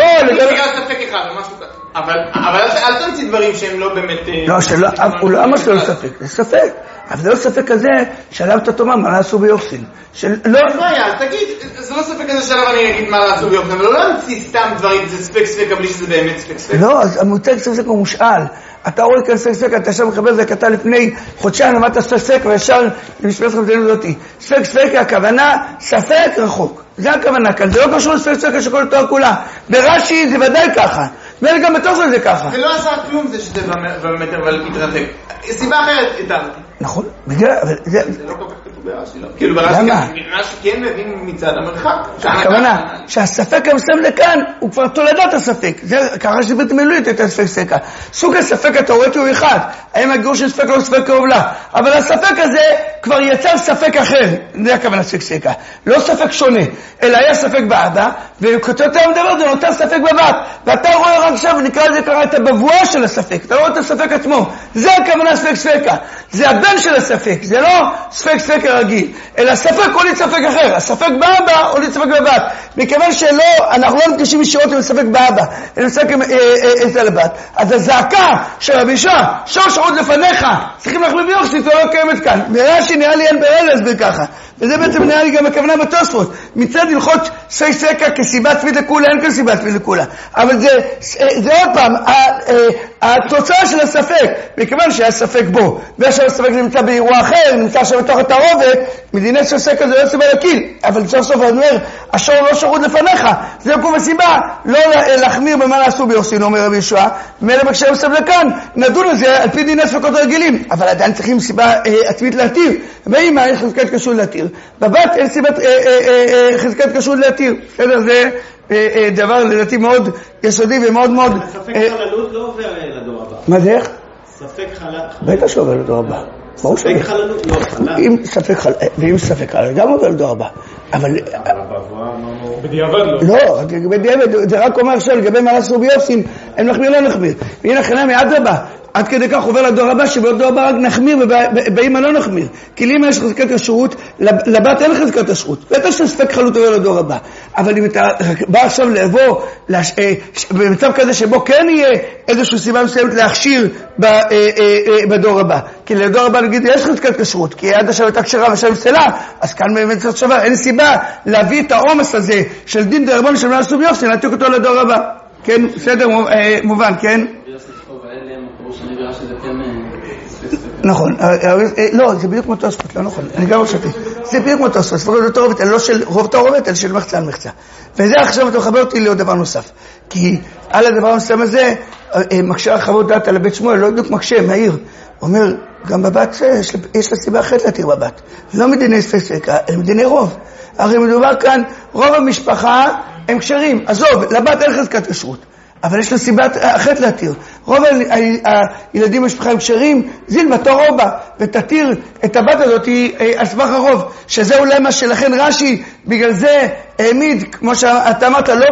אחד או משהו כזה, אבל אל תמציא דברים שהם לא באמת... לא, הוא לא אמר שלא ספק, זה ספק. אבל זה לא ספק כזה שעליו אתה תאמר מה לעשו ביוחסין. לא, אז תגיד, זה לא ספק כזה שעליו אני אגיד מה לעשו ביוחסין, אבל לא להמציא סתם דברים, זה ספק ספק, בלי שזה באמת ספק ספק. לא, אז המוצג ספק ספק הוא מושאל. אתה רואה כאן ספק ספק, אתה שם מחבר זה כתה לפני חודשיים, למדת ספק ספק, וישר למשפט חמדנו זאתי. ספק ספק, הכוונה, ספק רחוק. זה הכוונה כאן, זה לא קשור לספק ספק שכל התואר כולה. ברש"י זה ודאי ככה. וגם בתוך זה ככה. זה לא עשה כלום זה שזה במטר ולהתרתק. סיבה אחרת התארתי. נכון, בגלל, אבל זה... זה לא כל כך כתוב ברש"י, לא. כאילו ברש"י כן מבין מצד המרחק. הכוונה, שהספק המסתם לכאן הוא כבר תולדת הספק. זה ככה שבית מילואית את הספק ספקה. סוג הספק התיאורטי הוא אחד. האם הגיור של ספק לא ספק קרוב לה. אבל הספק הזה כבר יצר ספק אחר. זה הכוונה ספק ספקה. לא ספק שונה, אלא היה ספק באבא, וכתוצאה מדבר זה נותר ספק בבת. ואתה רואה רק עכשיו, נקרא לזה ככה את הבבואה של הספק. אתה רואה את הספק עצמו. זה הכוונה ספק ספקה. זה הבן של הספק. זה לא ספק ספק הרגיל, אלא ספק הוליד ספק אחר. הספק באבא הוליד ספק בבת. מכיוון שלא, אנחנו לא נפגשים ישירות עם ספק באבא, אלא ספק אצל הבת. אז הזעקה של רבי יהושע, שור שחוט לפניך, צריכים להחליף ביוחסין, זה לא קיימת כאן. ברש"י נראה לי אין בעיה להסביר ככה. וזה בעצם נראה לי גם הכוונה בתוספות. מצד הלכות ספק ספקה כסיבה עצמית לכולה, אין כאן סיבה עצמית לכולה. אבל זה עוד פעם, התוצאה של הספק, מכיוון שהיה ספק בו, ועכשיו הספק נמצא באירוע אחר, נמצא עכשיו בתוך התערובת, מדיני של ספק הזה לא סיבה להקיל. אבל סוף סוף אני אומר, השור לא שחוט לפניך, זה יקום הסיבה, לא להחמיר במה לעשו ביוחסין, אומר רבי יהושע, מילא בקשר מסב לכאן, נדון על זה על פי דיני ספקות רגילים, אבל עדיין צריכים סיבה עצמית להתיר, ואמא אין חזקת כשרות להתיר, בבת אין סיבת חזקת כשרות להתיר, בסדר? זה דבר לדעתי מאוד יסודי ומאוד מאוד... ספק חללות לא עובר לדור הבא. מה זה איך? ספק חללות. בטח שעובר לדור הבא. ספק חללות לא חללות. ואם ספק חללות גם עובר לדור הבא. אבל... בדיעבד לא. לא, בדיעבד, זה רק אומר עכשיו לגבי מה לעשו ביוחסין, הם נחמיר לא נחמיר. והנה חנה מעד הבא. עד כדי כך עובר לדור הבא, שבדור הבא רק נחמיר ובאמא לא נחמיר. כי לאמא יש חזקת כשרות, לבת אין חזקת כשרות. בטח שספק חלות עובר לדור הבא. אבל אם אתה בא עכשיו לבוא במצב כזה שבו כן יהיה איזושהי סיבה מסוימת להכשיר בדור הבא. כי לדור הבא נגיד יש חזקת כשרות, כי עד עכשיו הייתה כשרה ועכשיו מסלה, אז כאן באמת זאת שווה. אין סיבה להביא את העומס הזה של דין דרבנן של מעלה ביוחסין, להעתיק אותו לדור הבא. כן, בסדר, מובן, כן? נכון, לא, זה בדיוק כמו תוספות, לא נכון, אני גם חשבתי, זה בדיוק כמו תוספות, ספרות לא תערובת, לא של רוב תערובת, אלא של מחצה על מחצה. וזה עכשיו אתה מחבר אותי לעוד דבר נוסף, כי על הדבר הנוסף הזה, מקשה חוות דעת על הבית שמואל, לא בדיוק מקשה, מהיר, אומר, גם בבת יש לה סיבה אחרת להתיר בבת, לא מדיני ספקה, אלא מדיני רוב. הרי מדובר כאן, רוב המשפחה הם קשרים, עזוב, לבת אין חזקת כשרות. אבל יש לה סיבה אחרת להתיר. רוב הילדים במשפחה הם קשרים, זיל בתור רובה, ותתיר את הבת הזאת על סמך הרוב, שזה אולי מה שלכן רש"י, בגלל זה העמיד, כמו שאתה אמרת, לא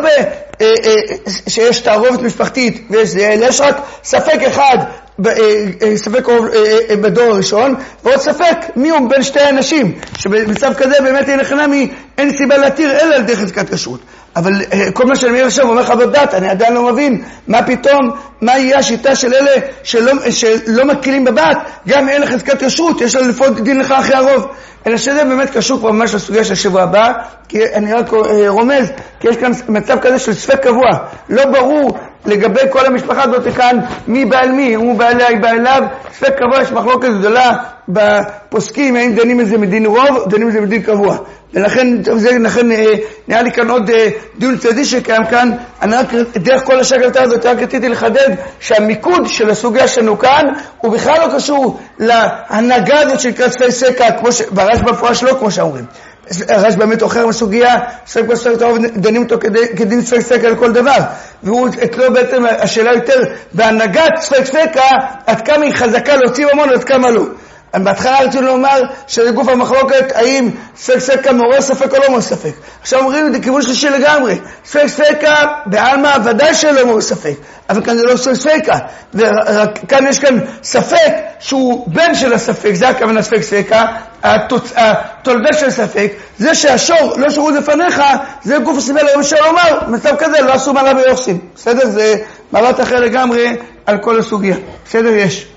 שיש תערובת משפחתית, ויש רק ספק אחד, ספק בדור הראשון, ועוד ספק מי הוא בין שתי אנשים, שבמצב כזה באמת אין סיבה להתיר אלא על דרך חזקת כשרות. אבל כל מה שאני אומר עכשיו אומר חוות דעת, אני עדיין לא מבין מה פתאום, מה יהיה השיטה של אלה שלא מכירים בבת, גם אין לחזקת כשרות, יש לה לפחות דין לך אחרי הרוב. אלא שזה באמת קשור כבר ממש לסוגיה של השבוע הבא, כי אני רק רומז, כי יש כאן מצב כזה של ספק קבוע, לא ברור לגבי כל המשפחה הזאת כאן מי בעל מי, אם הוא בעליה, היא בעליו, ספק קבוע, יש מחלוקת גדולה בפוסקים, האם דנים את זה מדין רוב, דנים את זה מדין קבוע. ולכן נראה לי כאן עוד דיון צדדי שקיים כאן, אני רק דרך כל השקלטה הזאת רק רציתי לחדד שהמיקוד של הסוגיה שלנו כאן הוא בכלל לא קשור להנהגה הזאת של קראת ספק סקה, והרש בפרש לא כמו שאומרים. הרש באמת אוכר מסוגיה, ספק בספק טוב, דנים אותו כדין ספק סקה לכל דבר. והוא אצלו בעצם השאלה יותר בהנהגת ספק סקה, עד כמה היא חזקה להוציא ממון, עד כמה לא. בהתחלה רצינו לומר שזה גוף המחלוקת, האם ספק ספקה מעורר ספק או לא מעורר ספק. עכשיו אומרים את הכיוון שלישי לגמרי. ספק ספקה בעלמא ודאי שלא מעורר ספק, אבל כאן זה לא ספק ספקה. וכאן יש כאן ספק שהוא בן של הספק, זה הכוונה ספק ספקה, התולדה של ספק, זה שהשור לא שרות לפניך, זה גוף הסיבה למשל לומר, מצב כזה לא עשו מעלה ביוחסין. בסדר? זה מבט אחר לגמרי על כל הסוגיה. בסדר? יש.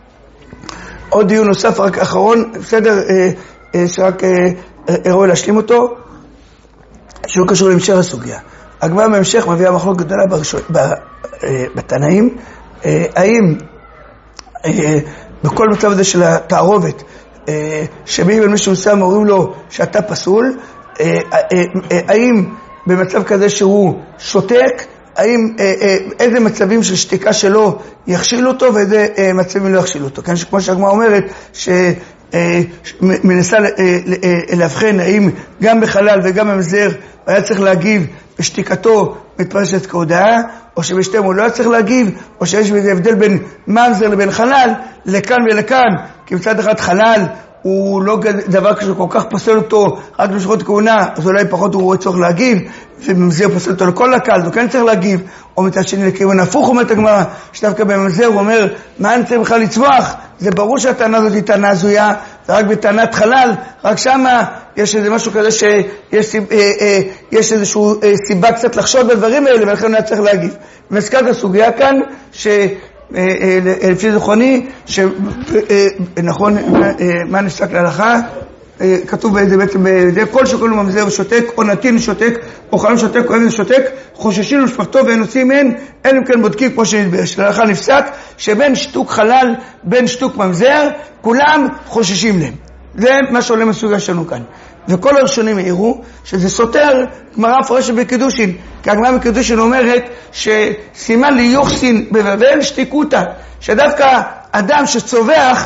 עוד דיון נוסף, רק אחרון, בסדר, שרק הראוי להשלים אותו, שהוא קשור להמשך הסוגיה. הגמרא בהמשך מביאה מחלוקת גדולה בתנאים, האם בכל מצב הזה של התערובת, שבאים על מישהו מסוים אומרים לו שאתה פסול, האם במצב כזה שהוא שותק, האם איזה מצבים של שתיקה שלו יכשיל אותו ואיזה מצבים לא יכשיל אותו. כאן כמו שהגמרא אומרת שמנסה להבחן האם גם בחלל וגם במזר היה צריך להגיב בשתיקתו מתפרשת כהודאה, או שבשתיהם הוא לא צריך להגיב, או שיש בזה הבדל בין ממזר לבין חלל, לכאן ולכאן, כי מצד אחד חלל הוא לא דבר כזה כל כך פוסל אותו רק במשכות כהונה, אז אולי פחות הוא רואה צורך להגיב, ובמזר פוסל אותו לכל הקהל, הוא כן צריך להגיב, או מצד שני לכיוון הפוך אומרת הגמרא, שדווקא במזר הוא אומר, מה אני צריך בכלל לצווח? זה ברור שהטענה הזאת היא טענה הזויה, ורק בטענת חלל, רק שמה יש איזה משהו כזה שיש איזושהי סיבה קצת לחשוד בדברים האלה, ולכן הוא היה צריך להגיב. ומזכרת הסוגיה כאן, לפי זכרוני, נכון, מה נפסק להלכה? כתוב באיזה בעצם, כל שכל הוא ממזר ושותק, או נתין שותק, או חלום שותק, או אבן שותק, חוששים למשפחתו ואין עושים מהן, אין אם כן בודקים כמו שנתבייש. להלכה נפסק, שבין שתוק חלל, בין שתוק ממזר, כולם חוששים להם. זה מה שעולה מסוגיה שלנו כאן. וכל הראשונים העירו שזה סותר גמרא מפורשת בקידושין, כי הגמרא בקידושין אומרת שסימן ליוחסין בבבל שתיקותא, שדווקא אדם שצובח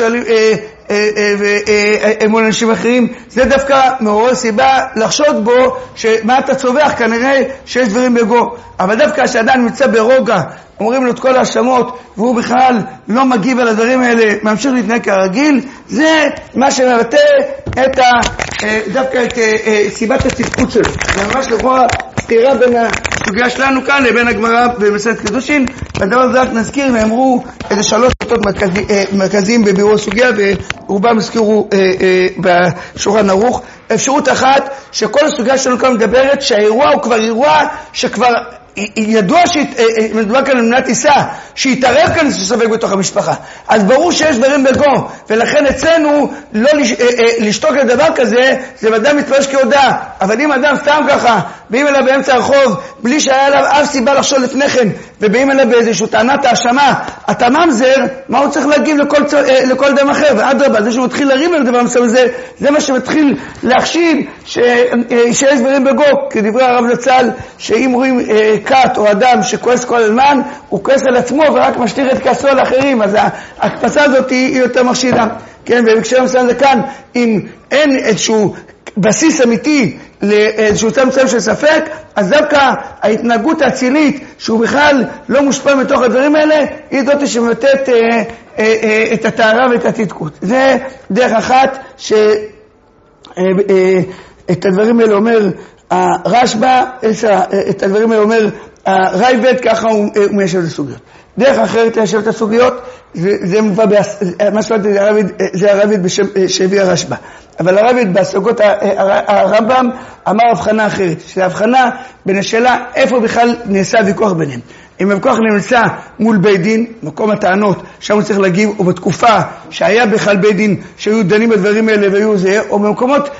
מול אנשים אחרים, זה דווקא מעורר סיבה לחשוד בו שמה אתה צובח, כנראה שיש דברים בגו. אבל דווקא כשאדם נמצא ברוגע, אומרים לו את כל ההאשמות, והוא בכלל לא מגיב על הדברים האלה, ממשיך להתנהג כרגיל, זה מה שמבטא דווקא את סיבת הצדקות שלו. זה ממש לכאורה סתירה בין הסוגיה שלנו כאן לבין הגמרא במסכת קידושין. והדבר הזה רק נזכיר, נאמרו איזה 3 נקודות מרכזיים בבירור הסוגיה, ורובם הזכירו בשולחן ערוך. אפשרות אחת, שכל הסוגיה שלנו כאן מדברת שהאירוע הוא כבר אירוע שכבר ידוע שמדובר כאן למדינת טיסה, שהתערב כאן ספק בתוך המשפחה. אז ברור שיש דברים בגו, ולכן אצלנו לא לשתוק לדבר כזה, זה אדם מתפרש כהודעה. אבל אם אדם סתם ככה, באים אליו באמצע הרחוב, בלי שהיה עליו אף סיבה לחשוד לפני כן, ובאים אליו באיזושהי טענת האשמה, אתה ממזר, מה הוא צריך להגיב לכל אדם אחר? ואדרבה, זה שהוא מתחיל לריב על דבר מסוים, זה מה שמתחיל להחשיד שיש דברים בגו, כדברי הרב זצ"ל, שאם רואים כת או אדם שכועס כל הזמן, הוא כועס על עצמו ורק משתיר את כעסו על אחרים, אז ההקפצה הזאת היא יותר מחשידה. כן, ובקשר מסוים זה כאן, אם אין איזשהו בסיס אמיתי לאיזשהו צמצם של ספק, אז דווקא ההתנהגות האצילית שהוא בכלל לא מושפע מתוך הדברים האלה, היא זאת שמבטאת את הטהרה ואת התדקות. זה דרך אחת את הדברים האלה אומר הרשב"א, את הדברים האלה אומר הרייבד, ככה הוא מיישב את הסוגיות. דרך אחרת ליישב את הסוגיות, זה מבא, מה שאומרת, זה הרייבד שהביא הרשב"א. אבל הרייבד בהשגות הרמב"ם אמר הבחנה אחרת, שזה הבחנה בין השאלה איפה בכלל נעשה ויכוח ביניהם. אם הוויכוח נמצא מול בית דין, מקום הטענות, שם הוא צריך להגיב, או בתקופה שהיה בכלל בית דין שהיו דנים בדברים האלה והיו זה, או במקומות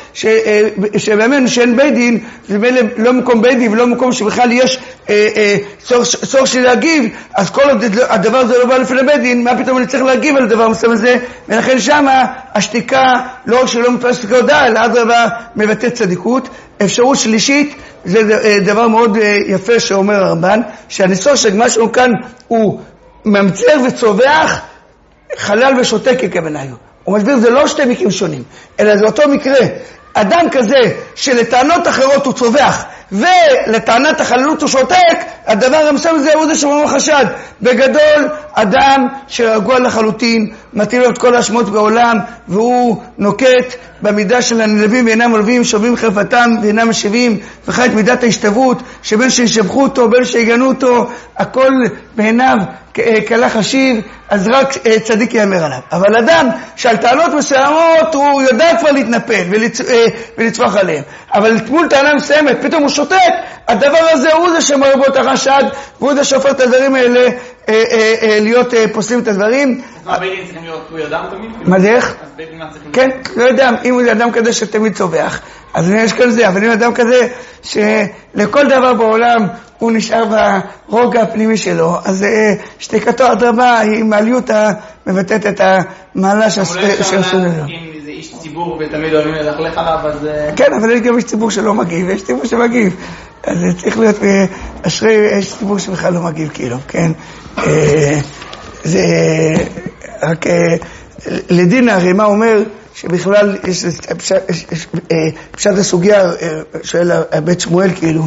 שבאמת שאין בית דין, זה לא מקום בית דין ולא מקום שבכלל יש צורך של להגיב, אז כל הדבר הזה לא בא לפני בית דין, מה פתאום אני צריך להגיב על הדבר מסוים הזה, ולכן שמה השתיקה לא רק שלא מתפסת כהודאה, אלא אדרבה מבטאת צדיקות. אפשרות שלישית, זה דבר מאוד יפה שאומר הרמב"ן, שהניסוח של מה שהוא כאן הוא ממצר וצובח, חלל ושותק ככוונה. הוא מסביר, זה לא שתי מקרים שונים, אלא זה אותו מקרה. אדם כזה שלטענות אחרות הוא צובח, ולטענת החללות הוא שותק, הדבר המסוים הזה הוא זה שמונה חשד. בגדול, אדם שרגוע לחלוטין, מטיל לו את כל השמות בעולם, והוא נוקט במידה של הנלווים ואינם מלווים, שובים חרפתם ואינם משיבים, וחי את מידת ההשתוות, שבין שישבחו אותו, בין שיגנו אותו, הכל בעיניו כלה חשיב, אז רק צדיק יאמר עליו. אבל אדם שעל טענות מסוימות הוא יודע כבר להתנפל ולצווח עליהם, אבל מול טענה מסוימת פתאום הוא שותק, הדבר הזה הוא זה שמרבו את החשד, והוא זה שהופך את הדברים האלה להיות פוסלים את הדברים. אז מה בית דין צריכים להיות הוא אדם תמיד? מה זה איך? אז בית דין מה צריכים כן, לא יודע, אם הוא אדם כזה שתמיד צובח, אז יש כאן זה, אבל אם אדם כזה שלכל דבר בעולם הוא נשאר ברוגע הפנימי שלו, אז שתיקתו אדרבה היא מעליות מבטאת את המעלה שעשו לנו. אם זה איש ציבור ותמיד אוהבים ללכלך עליו, אז... כן, אבל יש גם איש ציבור שלא מגיב, ויש ציבור שמגיב. אז צריך להיות אשרי איש ציבור שבכלל לא מגיב, כאילו, כן? זה רק לדין הרי מה אומר שבכלל יש פשט הסוגיה, שואל הבית שמואל כאילו,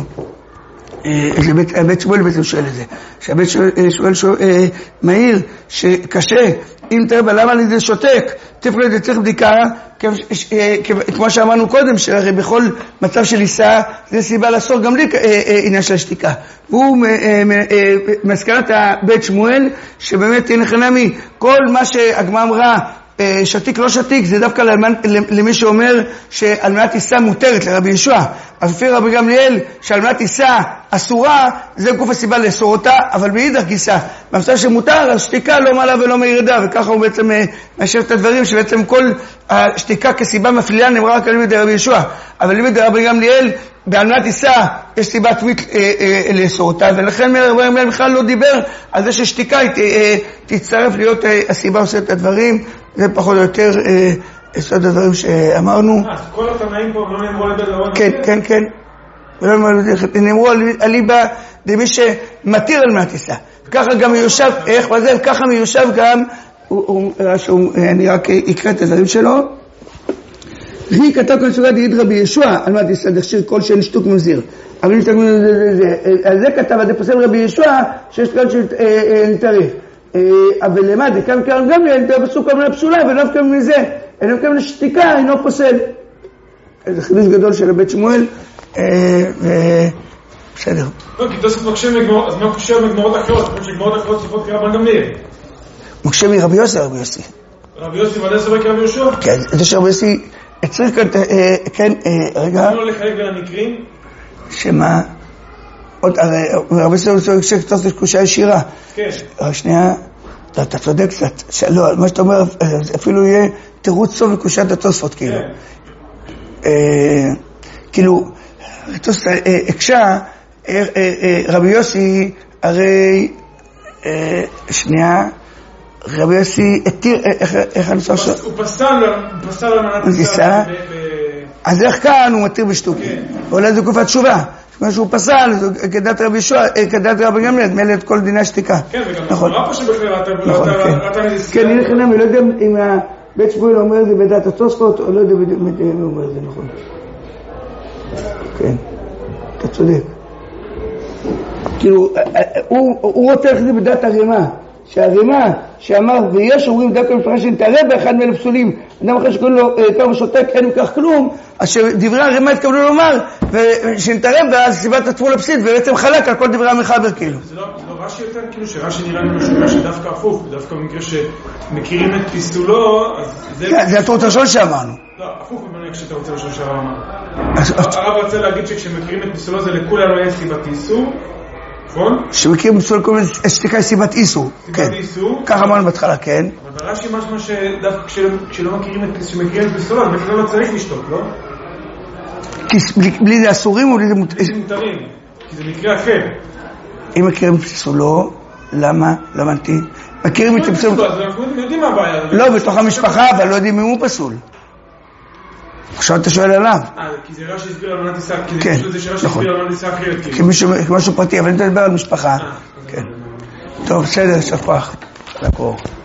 הבית שמואל בעצם שואל את זה, שהבית שמואל מהיר שקשה, אם תראה למה אני זה שותק, תפלא זה צריך בדיקה, כמו שאמרנו קודם, שהרי בכל מצב של עיסה זה סיבה לאסור גם לי עניין של השתיקה. והוא מסקנת הבית שמואל שבאמת נכנמי כל מה שהגמרא אמרה שתיק לא שתיק, זה דווקא למי שאומר שאלמנת עיסה מותרת לרבי ישוע. אז לפי רבי גמליאל שאלמנת עיסה אסורה, זה גוף הסיבה לאסור אותה, אבל מאידך גיסא במצב שמותר, אז שתיקה לא מעלה ולא מירדה, וככה הוא בעצם מאשר את הדברים שבעצם כל השתיקה כסיבה מפלילה נאמרה רק על ידי רבי ישוע, אבל לימד רבי גמליאל באלמנת עיסה יש סיבה טבעית לאסור אותה, ולכן רבי גמליאל בכלל לא דיבר על זה ששתיקה תצטרף להיות הסיבה עושה את הדברים. זה פחות או יותר יסוד הדברים שאמרנו. כל התנאים פה לא נאמרו על ידי לאור? כן, כן. נאמרו על ליבה למי שמתיר על מהטיסה. ככה גם מיושב, איך וזה, ככה מיושב גם, אני רק אקרא את הדברים שלו. היא כתב כאן סוגת יעיד רבי ישוע על מהטיסה, דכשיר כל שאין שטוק ממזיר. אבל אם שתקנו על זה כתב, עד פוסל רבי ישוע שיש כאן שנתערף. אבל למה, זה כאן גם לי, פסוק כמונה פסולה, ולא כאן מזה, אינו כאן לשתיקה, אינו פוסל. זה חידוש גדול של הבית שמואל, בסדר. לא, כי תוספות מקשה מגמרות, אז מה מקשה מגמרות אחרות? כמו שגמרות אחרות צריכות כרבן גמליאל. מקשה מרבי יוסי או רבי יוסי? רבי יוסי ועדי סבק רבי יהושע? כן, זה שרבי יוסי, צריך כאן, כן, רגע. למה לא לחלק בין המקרים? שמה? עוד, רבי יוסי שכתוב תקושה ישירה. כן. רק שנייה, אתה צודק קצת, לא, מה שאתה אומר, אפילו יהיה תירוץ טוב לקושת התוספות, כאילו. כאילו, הקשה, רבי יוסי, הרי שנייה, רבי יוסי התיר, איך אני עושה עכשיו? הוא פסל על טיסה. אז איך כאן הוא מתיר בשטוקים? אולי זה תקופת תשובה. כמו שהוא פסל, כדת רבי ישוע, כדת רבי גמליאל, מילא את כל דיני השתיקה. כן, וגם אמרה פה שבכלל אתה נזכר. כן, אני חינם, אני לא יודע אם הבית שמואל אומר את זה בדת התוספות, או לא יודע אם הוא אומר את זה נכון. כן, אתה צודק. כאילו, הוא רוצה ללכת בדת הרימה, שהרימה שאמר, ויש אומרים דווקא מפרש שנתערב באחד מאלה פסולים, אדם אחר שקוראים לו כמה שותק, אין מכך כלום, אז שדברי הרימה התכוונו לומר, ושנתערב ואז סיבת התפול הפסיד, ובעצם חלק על כל דברי המחבר כאילו. זה לא רש"י יותר, כאילו שרש"י נראה לנו שהוא רש"י דווקא הפוך, דווקא במקרה שמכירים את פיסולו, אז זה... כן, זה הטעות הראשון שאמרנו. לא, הפוך במניח שאתה רוצה ראשון שהרב אמר. הרב רוצה להגיד שכשמכירים את פיסולו זה לכולה לא יהיה סיבת איסור, נכון? שמכירים בפסול כל מיני שתיקה סיבת איסור. סיבת איסור. ככה אמרנו בהתחלה, כן. אבל ברש"י משמע שדווקא כשלא מכירים את פיסולו, אז בכלל לא צריך לשתוק, לא? כי בלי זה אסורים או בלי זה מותרים? כי זה מקרה אחר. אם מכירים פיסולו, למה? למה נתי? מכירים את פיסולו. אז אנחנו יודעים מה הבעיה. לא, בתוך המשפחה, אבל לא יודעים אם הוא פסול. עכשיו אתה שואל עליו. כי זה רש"י הסביר על מנת טיסה, כי כן, זה שרש"י הסביר על מנת טיסה אחרת. כמשהו פרטי, אבל אני מדבר על משפחה. כן. טוב, בסדר, שפח. לקרוא.